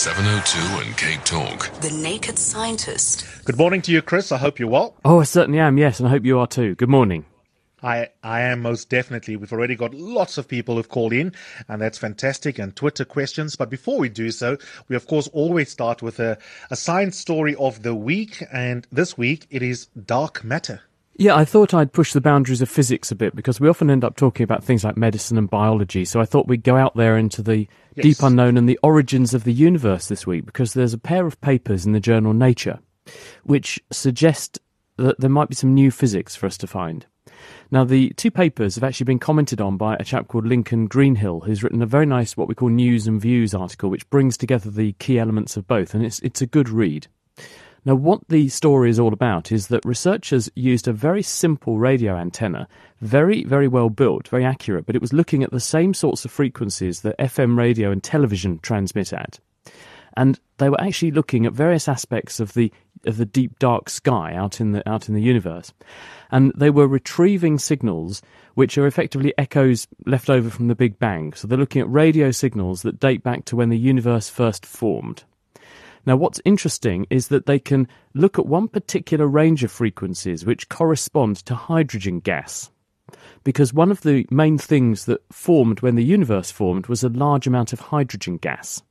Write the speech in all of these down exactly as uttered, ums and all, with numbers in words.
seven oh two and Cape Talk. The Naked Scientist. Good morning to you, Chris. I hope you're well. Oh, I certainly am, yes, and I hope you are too. Good morning. I, I am most definitely. We've already got lots of people who've called in, and that's fantastic, and Twitter questions. But before we do so, we of course always start with a, a science story of the week, and this week it is dark matter. Yeah, I thought I'd push the boundaries of physics a bit because we often end up talking about things like medicine and biology. So I thought we'd go out there into the yes. deep unknown and the origins of the universe this week, because there's a pair of papers in the journal Nature which suggest that there might be some new physics for us to find. Now, the two papers have actually been commented on by a chap called Lincoln Greenhill, who's written a very nice, what we call News and Views article, which brings together the key elements of both, and it's it's a good read. Now, what the story is all about is that researchers used a very simple radio antenna, very, very well built, very accurate, but it was looking at the same sorts of frequencies that F M radio and television transmit at. And they were actually looking at various aspects of the of the deep, dark sky out in the out in the universe. And they were retrieving signals which are effectively echoes left over from the Big Bang. So they're looking at radio signals that date back to when the universe first formed. Now, what's interesting is that they can look at one particular range of frequencies which correspond to hydrogen gas. Because one of the main things that formed when the universe formed was a large amount of hydrogen gas.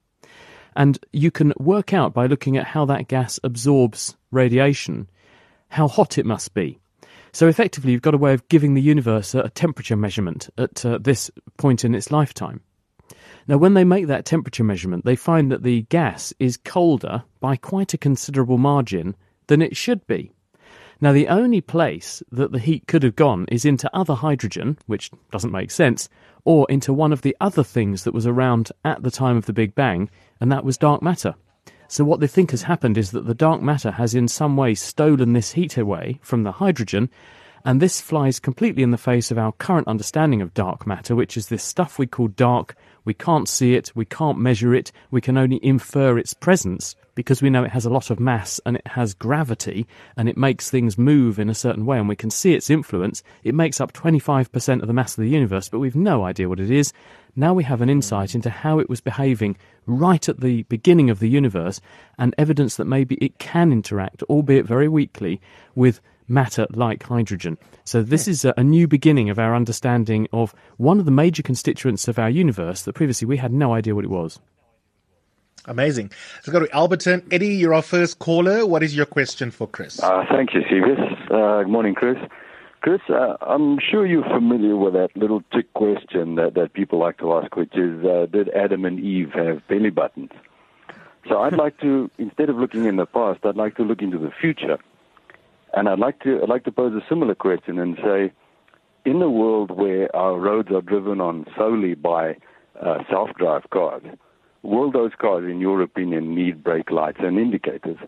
And you can work out by looking at how that gas absorbs radiation, how hot it must be. So effectively, you've got a way of giving the universe a temperature measurement at uh, this point in its lifetime. Now, when they make that temperature measurement, they find that the gas is colder by quite a considerable margin than it should be. Now, the only place that the heat could have gone is into other hydrogen, which doesn't make sense, or into one of the other things that was around at the time of the Big Bang, and that was dark matter. So what they think has happened is that the dark matter has in some way stolen this heat away from the hydrogen, and this flies completely in the face of our current understanding of dark matter, which is this stuff we call dark. We can't see it, we can't measure it, we can only infer its presence because we know it has a lot of mass and it has gravity and it makes things move in a certain way, and we can see its influence. It makes up twenty-five percent of the mass of the universe, but we've no idea what it is. Now we have an insight into how it was behaving right at the beginning of the universe, and evidence that maybe it can interact, albeit very weakly, with matter like hydrogen. So this is a, a new beginning of our understanding of one of the major constituents of our universe that previously we had no idea what it was. Amazing. Let's go to Alberton. Eddie, you're our first caller. What is your question for Chris? Uh, thank you, Seavis. Uh, good morning, Chris. Chris, uh, I'm sure you're familiar with that little trick question that, that people like to ask, which is, uh, did Adam and Eve have belly buttons? So I'd like to, instead of looking in the past, I'd like to look into the future. And I'd like to I'd like to pose a similar question and say, in a world where our roads are driven on solely by uh, self-drive cars, will those cars, in your opinion, need brake lights and indicators?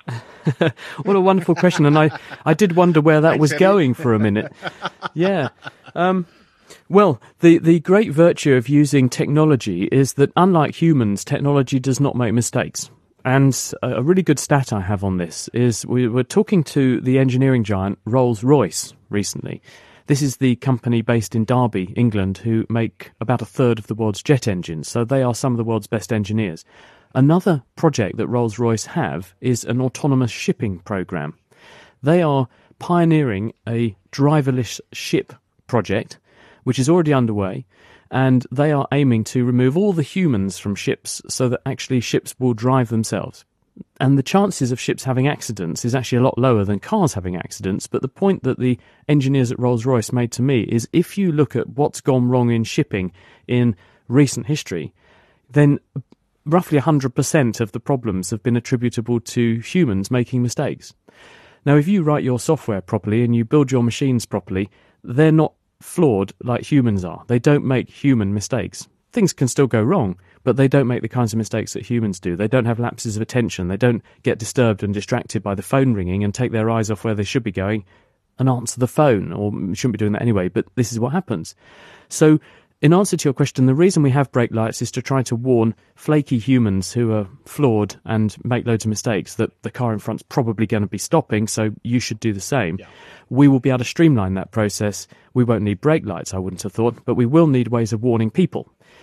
What a wonderful question, and I, I did wonder where that was going for a minute. Yeah. Um, well, the, the great virtue of using technology is that, unlike humans, technology does not make mistakes. And a really good stat I have on this is we were talking to the engineering giant Rolls-Royce recently. This is the company based in Derby, England, who make about a third of the world's jet engines. So they are some of the world's best engineers. Another project that Rolls-Royce have is an autonomous shipping program. They are pioneering a driverless ship project, which is already underway. And they are aiming to remove all the humans from ships so that actually ships will drive themselves. And the chances of ships having accidents is actually a lot lower than cars having accidents. But the point that the engineers at Rolls-Royce made to me is, if you look at what's gone wrong in shipping in recent history, then roughly one hundred percent of the problems have been attributable to humans making mistakes. Now, if you write your software properly and you build your machines properly, they're not flawed like humans are. They don't make human mistakes. Things can still go wrong, but they don't make the kinds of mistakes that humans do. They don't have lapses of attention. They don't get disturbed and distracted by the phone ringing and take their eyes off where they should be going and answer the phone, or shouldn't be doing that anyway, but this is what happens. So in answer to your question, the reason we have brake lights is to try to warn flaky humans who are flawed and make loads of mistakes that the car in front's probably going to be stopping, so you should do the same. Yeah. We will be able to streamline that process. We won't need brake lights, I wouldn't have thought, but we will need ways of warning people.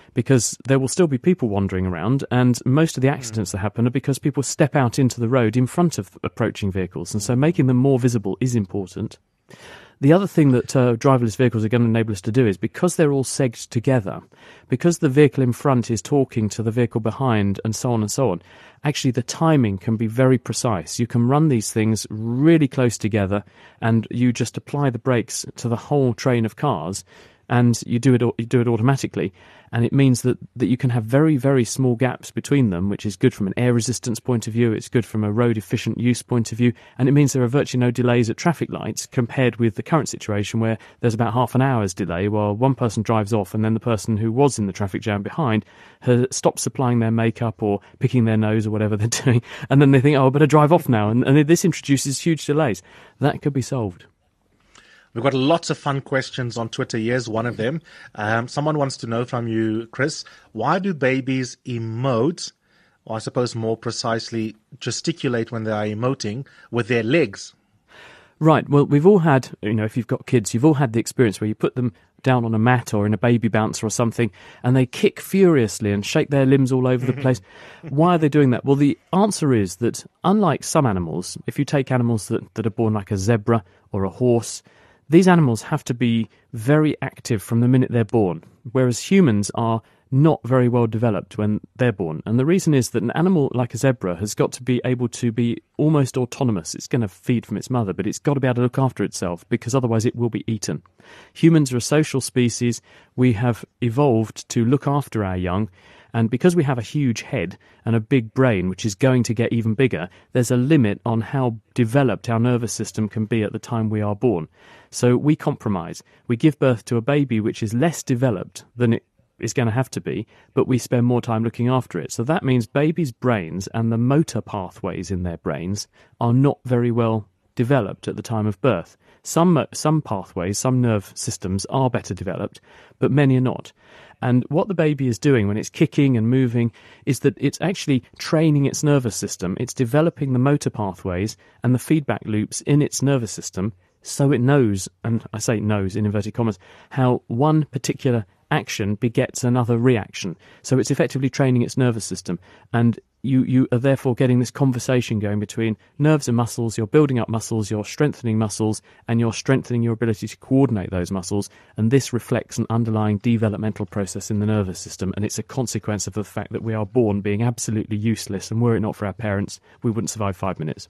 because there will still be people wandering around, and most of the accidents mm. that happen are because people step out into the road in front of approaching vehicles, and so making them more visible is important. The other thing that uh, driverless vehicles are going to enable us to do is, because they're all segged together, because the vehicle in front is talking to the vehicle behind and so on and so on, actually the timing can be very precise. You can run these things really close together and you just apply the brakes to the whole train of cars, and you do it you do it automatically, and it means that, that you can have very, very small gaps between them, which is good from an air resistance point of view, it's good from a road efficient use point of view, and it means there are virtually no delays at traffic lights compared with the current situation where there's about half an hour's delay while one person drives off and then the person who was in the traffic jam behind has stopped supplying their makeup or picking their nose or whatever they're doing, and then they think, oh, I better drive off now, and, and this introduces huge delays. That could be solved. We've got lots of fun questions on Twitter. Here's one of them. Um, someone wants to know from you, Chris, why do babies emote, or I suppose more precisely gesticulate when they are emoting, with their legs? Right. Well, we've all had, you know, if you've got kids, you've all had the experience where you put them down on a mat or in a baby bouncer or something, and they kick furiously and shake their limbs all over the place. Why are they doing that? Well, the answer is that unlike some animals, if you take animals that, that are born like a zebra or a horse, these animals have to be very active from the minute they're born, whereas humans are not very well developed when they're born. And the reason is that an animal like a zebra has got to be able to be almost autonomous. It's going to feed from its mother, but it's got to be able to look after itself, because otherwise it will be eaten. Humans are a social species. We have evolved to look after our young. And because we have a huge head and a big brain, which is going to get even bigger, there's a limit on how developed our nervous system can be at the time we are born. So we compromise. We give birth to a baby which is less developed than it is going to have to be, but we spend more time looking after it. So that means babies' brains and the motor pathways in their brains are not very well developed at the time of birth. Some some pathways, some nerve systems are better developed, but many are not. And what the baby is doing when it's kicking and moving is that it's actually training its nervous system. It's developing the motor pathways and the feedback loops in its nervous system, so it knows, and I say knows in inverted commas, how one particular action begets another reaction. So it's effectively training its nervous system, and you, you are therefore getting this conversation going between nerves and muscles. You're building up muscles, you're strengthening muscles, and you're strengthening your ability to coordinate those muscles, and this reflects an underlying developmental process in the nervous system, and it's a consequence of the fact that we are born being absolutely useless, and were it not for our parents, we wouldn't survive five minutes.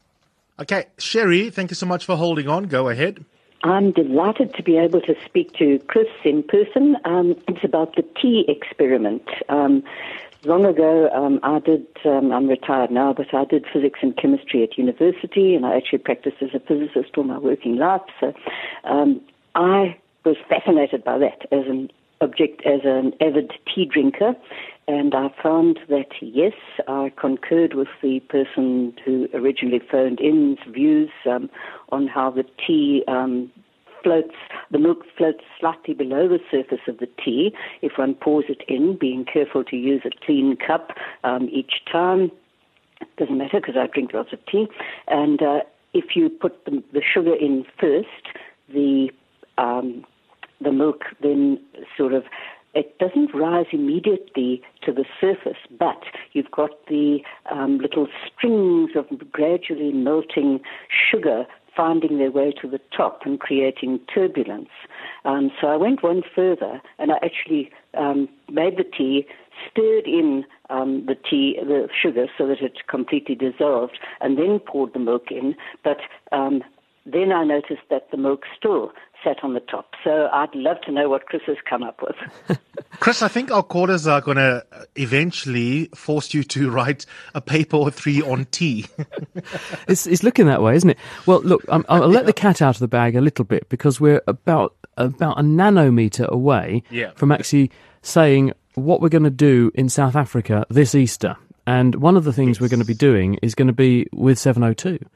Okay, Sherry, thank you so much for holding on. Go ahead. I'm delighted to be able to speak to Chris in person. Um, it's about the tea experiment. Um, long ago, um, I did, um, I'm retired now, but I did physics and chemistry at university, and I actually practiced as a physicist all my working life. So um, I was fascinated by that as an object, as an avid tea drinker. And I found that, yes, I concurred with the person who originally phoned in's views um, on how the tea um, floats, the milk floats slightly below the surface of the tea if one pours it in, being careful to use a clean cup um, each time. Doesn't matter because I drink lots of tea. And uh, if you put the, the sugar in first, the um, the milk then sort of, it doesn't rise immediately to the surface, but you've got the um, little strings of gradually melting sugar finding their way to the top and creating turbulence. Um, so I went one further, and I actually um, made the tea, stirred in um, the tea, the sugar, so that it completely dissolved, and then poured the milk in. But um, then I noticed that the milk still sat on the top. So I'd love to know what Chris has come up with. Chris, I think our callers are going to eventually force you to write a paper or three on tea. it's, it's looking that way, isn't it? Well, look, I'm, I'll let the cat out of the bag a little bit, because we're about about a nanometer away yeah. from actually saying what we're going to do in South Africa this Easter. And one of the things yes. we're going to be doing is going to be with seven oh two.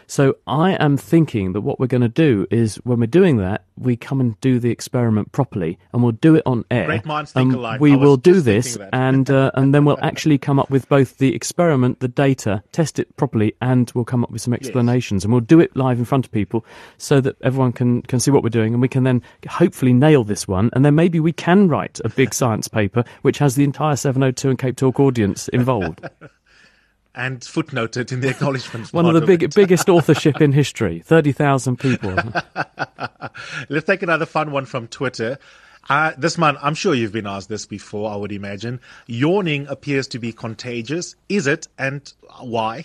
So I am thinking that what we're going to do is, when we're doing that, we come and do the experiment properly, and we'll do it on air. Great minds think Um, alike. we I was will do just this, thinking that. and uh, and then we'll actually come up with both the experiment, the data, test it properly, and we'll come up with some explanations, and we'll do it live in front of people so that everyone can, can see what we're doing, and we can then hopefully nail this one, and then maybe we can write a big science paper which has the entire seven oh two and Cape Talk audience involved. And footnoted in the acknowledgements. One of the big, biggest authorship in history, thirty thousand people. Let's take another fun one from Twitter. Uh, this man, I'm sure you've been asked this before, I would imagine. Yawning appears to be contagious. Is it, and why?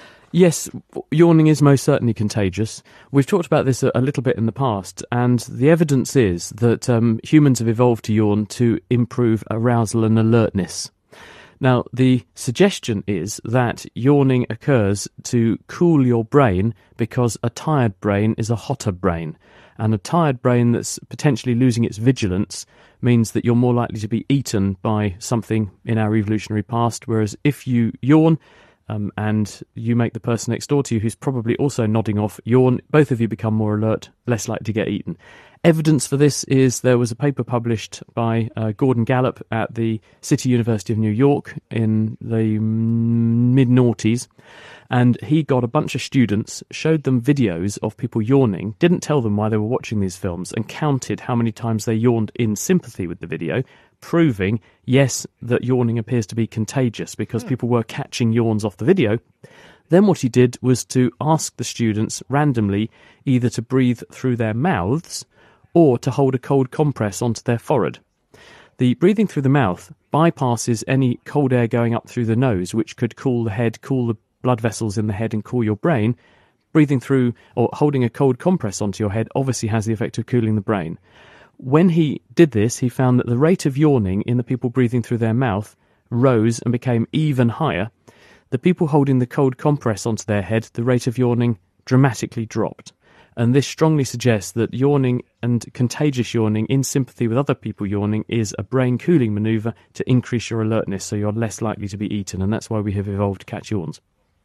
Yes, yawning is most certainly contagious. We've talked about this a, a little bit in the past, and the evidence is that um, humans have evolved to yawn to improve arousal and alertness. Now, the suggestion is that yawning occurs to cool your brain because a tired brain is a hotter brain. And a tired brain that's potentially losing its vigilance means that you're more likely to be eaten by something in our evolutionary past. Whereas if you yawn um, and you make the person next door to you, who's probably also nodding off, yawn, both of you become more alert, less likely to get eaten. Evidence for this is there was a paper published by uh, Gordon Gallup at the City University of New York in the mid-noughties, and he got a bunch of students, showed them videos of people yawning, didn't tell them why they were watching these films, and counted how many times they yawned in sympathy with the video, proving, yes, that yawning appears to be contagious because mm. people were catching yawns off the video. Then what he did was to ask the students randomly either to breathe through their mouths or to hold a cold compress onto their forehead. The breathing through the mouth bypasses any cold air going up through the nose, which could cool the head, cool the blood vessels in the head and cool your brain. Breathing through or holding a cold compress onto your head obviously has the effect of cooling the brain. When he did this, he found that the rate of yawning in the people breathing through their mouth rose and became even higher. The people holding the cold compress onto their head, the rate of yawning dramatically dropped. And this strongly suggests that yawning and contagious yawning in sympathy with other people yawning is a brain cooling manoeuvre to increase your alertness so you're less likely to be eaten. And that's why we have evolved to catch yawns.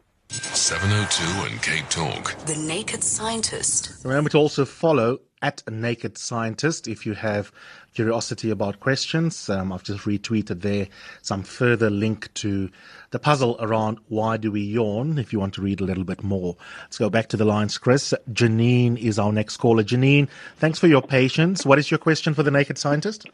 seven oh two and Cape Talk. The Naked Scientist. Remember to also follow at Naked Scientist if you have curiosity about questions. Um, I've just retweeted there some further link to the puzzle around why do we yawn, if you want to read a little bit more. Let's go back to the lines, Chris. Janine is our next caller. Janine, thanks for your patience. What is your question for the Naked Scientist?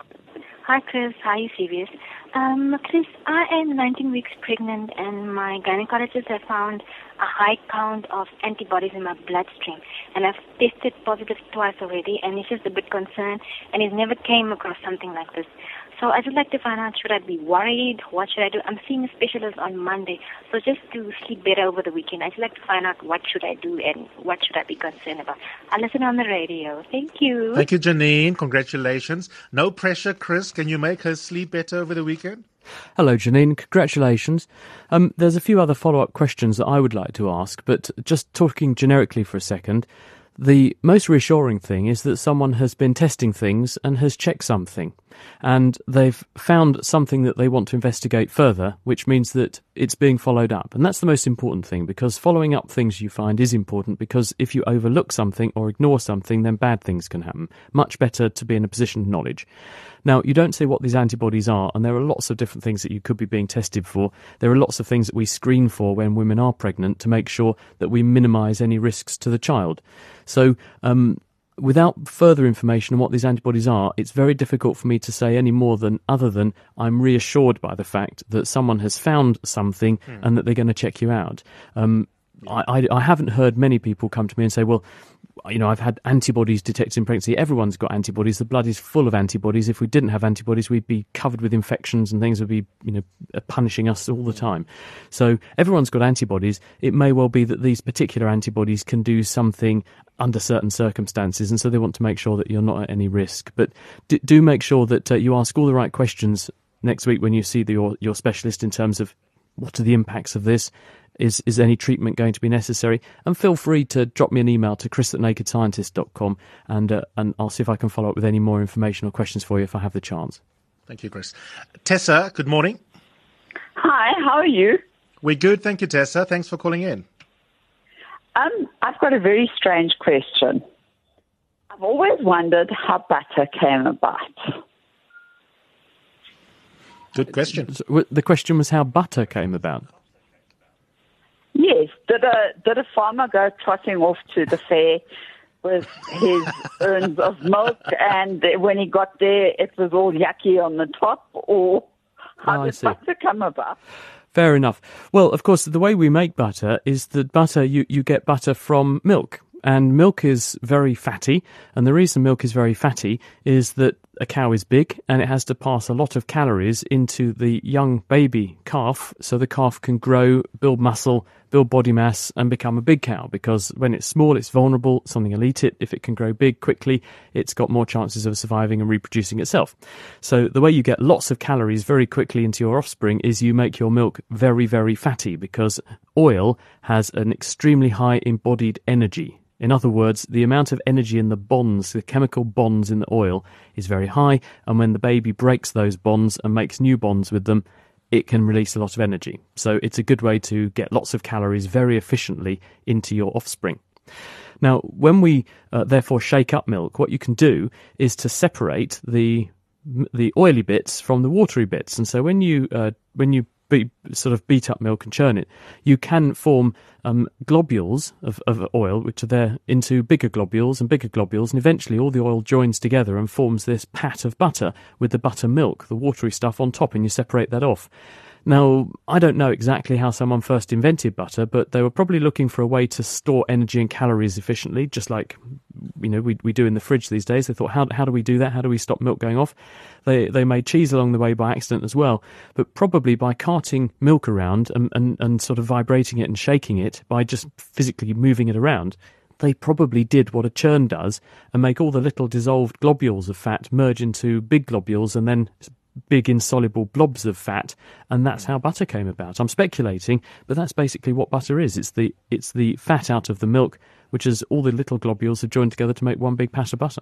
Hi, Chris. Hi, Sirius. Um, Chris, I am nineteen weeks pregnant, and my gynecologist has found a high count of antibodies in my bloodstream, and I've tested positive twice already, and he's just a bit concerned, and he's never came across something like this. So I'd just like to find out, should I be worried? What should I do? I'm seeing a specialist on Monday, so just to sleep better over the weekend, I'd like to find out what should I do and what should I be concerned about. I'll listen on the radio. Thank you. Thank you, Janine. Congratulations. No pressure, Chris. Can you make her sleep better over the weekend? Hello, Janine. Congratulations. Um, there's a few other follow-up questions that I would like to ask, but just talking generically for a second, the most reassuring thing is that someone has been testing things and has checked something, and they've found something that they want to investigate further, which means that it's being followed up. And that's the most important thing, because following up things you find is important, because if you overlook something or ignore something, then bad things can happen. Much better to be in a position of knowledge. Now, you don't say what these antibodies are, and there are lots of different things that you could be being tested for. There are lots of things that we screen for when women are pregnant to make sure that we minimise any risks to the child. So, um, without further information on what these antibodies are, it's very difficult for me to say any more than other than I'm reassured by the fact that someone has found something mm. and that they're going to check you out. Um, I, I, I haven't heard many people come to me and say, well, you know, I've had antibodies detected in pregnancy. Everyone's got antibodies. The blood is full of antibodies. If we didn't have antibodies, we'd be covered with infections and things would be, you know, punishing us all the time. So everyone's got antibodies. It may well be that these particular antibodies can do something under certain circumstances, and so they want to make sure that you're not at any risk. But do, do make sure that uh, you ask all the right questions next week when you see the, your, your specialist in terms of what are the impacts of this. Is is any treatment going to be necessary? And feel free to drop me an email to chris at naked scientist dot com, and uh, and I'll see if I can follow up with any more information or questions for you if I have the chance. Thank you, Chris. Tessa, good morning. Hi, how are you? We're good, thank you, Tessa. Thanks for calling in. Um, I've got a very strange question. I've always wondered how butter came about. Good question. The question was how butter came about. Yes. Did a did a farmer go trotting off to the fair with his urns of milk, and when he got there, it was all yucky on the top, or how Oh, I did see. butter come about? Fair enough. Well, of course, the way we make butter is that butter, you, you get butter from milk. And milk is very fatty. And the reason milk is very fatty is that a cow is big and it has to pass a lot of calories into the young baby calf so the calf can grow, build muscle, build body mass and become a big cow. Because when it's small, it's vulnerable. Something will eat it. If it can grow big quickly, it's got more chances of surviving and reproducing itself. So the way you get lots of calories very quickly into your offspring is you make your milk very, very fatty, because oil has an extremely high embodied energy. In other words, the amount of energy in the bonds, the chemical bonds in the oil, is very high, and when the baby breaks those bonds and makes new bonds with them, it can release a lot of energy. So it's a good way to get lots of calories very efficiently into your offspring. Now, when we uh, therefore shake up milk, what you can do is to separate the the oily bits from the watery bits. And so when you uh, when you Be, sort of beat up milk and churn it, you can form um, globules of, of oil, which are there into bigger globules and bigger globules, and eventually all the oil joins together and forms this pat of butter with the buttermilk, the watery stuff on top, and you separate that off. Now, I don't know exactly how someone first invented butter, but they were probably looking for a way to store energy and calories efficiently, just like you know we we do in the fridge these days. They thought, how how do we do that? How do we stop milk going off? They they made cheese along the way by accident as well, but probably by carting milk around and, and, and sort of vibrating it and shaking it, by just physically moving it around, they probably did what a churn does and make all the little dissolved globules of fat merge into big globules and then big insoluble blobs of fat, and that's how butter came about. I'm speculating, but that's basically what butter is. It's the it's the fat out of the milk, which is all the little globules have joined together to make one big pat of butter.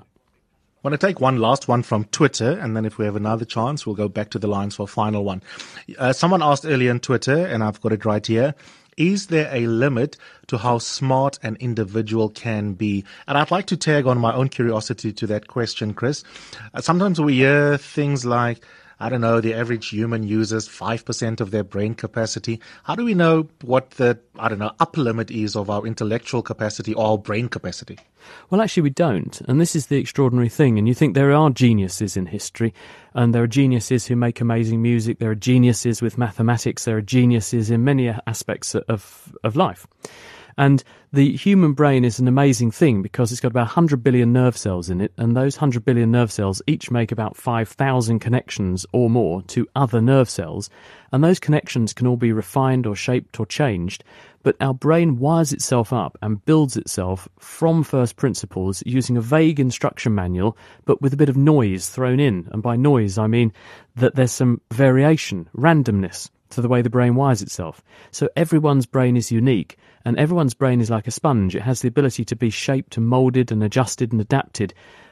I want to take one last one from Twitter, and then if we have another chance, we'll go back to the lines for a final one. Uh, someone asked earlier on Twitter, and I've got it right here, is there a limit to how smart an individual can be? And I'd like to tag on my own curiosity to that question, Chris. Uh, sometimes we hear things like, I don't know, the average human uses five percent of their brain capacity. How do we know what the, I don't know, upper limit is of our intellectual capacity or our brain capacity? Well, actually, we don't. And this is the extraordinary thing. And you think there are geniuses in history, and there are geniuses who make amazing music. There are geniuses with mathematics. There are geniuses in many aspects of, of life. And the human brain is an amazing thing because it's got about one hundred billion nerve cells in it, and those one hundred billion nerve cells each make about five thousand connections or more to other nerve cells, and those connections can all be refined or shaped or changed, but our brain wires itself up and builds itself from first principles using a vague instruction manual, but with a bit of noise thrown in. And by noise, I mean that there's some variation, randomness, to the way the brain wires itself. So everyone's brain is unique, and everyone's brain is like a sponge. It has the ability to be shaped and moulded and adjusted and adapted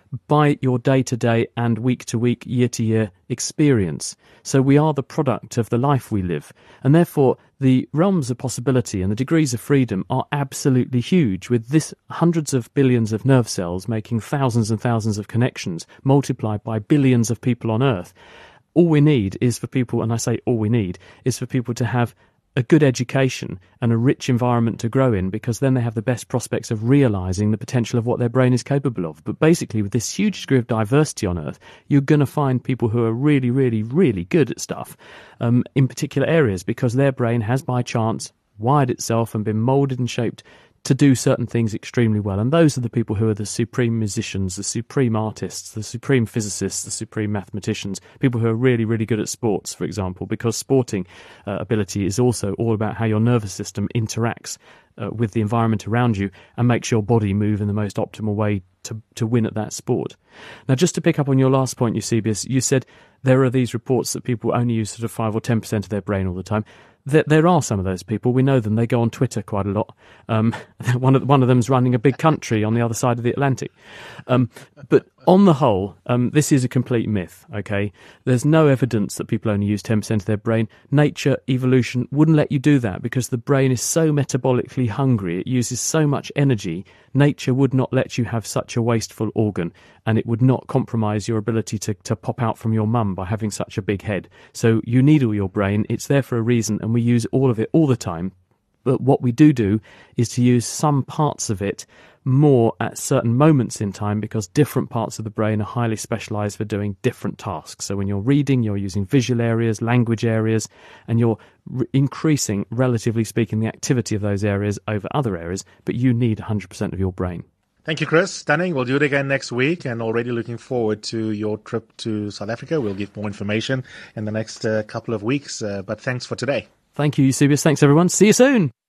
by your day-to-day and week-to-week, year-to-year experience. So we are the product of the life we live, and therefore the realms of possibility and the degrees of freedom are absolutely huge, with this hundreds of billions of nerve cells making thousands and thousands of connections multiplied by billions of people on Earth. All we need is for people, and I say all we need, is for people to have a good education and a rich environment to grow in, because then they have the best prospects of realising the potential of what their brain is capable of. But basically, with this huge degree of diversity on Earth, you're going to find people who are really, really, really good at stuff um, in particular areas, because their brain has, by chance, wired itself and been moulded and shaped to do certain things extremely well. And those are the people who are the supreme musicians, the supreme artists, the supreme physicists, the supreme mathematicians, people who are really, really good at sports, for example, because sporting uh, ability is also all about how your nervous system interacts uh, with the environment around you and makes your body move in the most optimal way to, to win at that sport. Now, just to pick up on your last point, Eusebius, you said there are these reports that people only use sort of five or ten percent of their brain all the time. There, there are some of those people. We know them. They go on Twitter quite a lot. Um, one of one of them's running a big country on the other side of the Atlantic. Um, but On the whole, um, this is a complete myth, okay? There's no evidence that people only use ten percent of their brain. Nature, evolution wouldn't let you do that because the brain is so metabolically hungry, it uses so much energy. Nature would not let you have such a wasteful organ, and it would not compromise your ability to, to pop out from your mum by having such a big head. So you need all your brain, it's there for a reason, and we use all of it all the time. But what we do do is to use some parts of it more at certain moments in time because different parts of the brain are highly specialised for doing different tasks. So when you're reading, you're using visual areas, language areas, and you're re- increasing, relatively speaking, the activity of those areas over other areas, but you need one hundred percent of your brain. Thank you, Chris. Stunning. We'll do it again next week, and already looking forward to your trip to South Africa. We'll give more information in the next uh, couple of weeks, uh, but thanks for today. Thank you, Eusebius. Thanks, everyone. See you soon.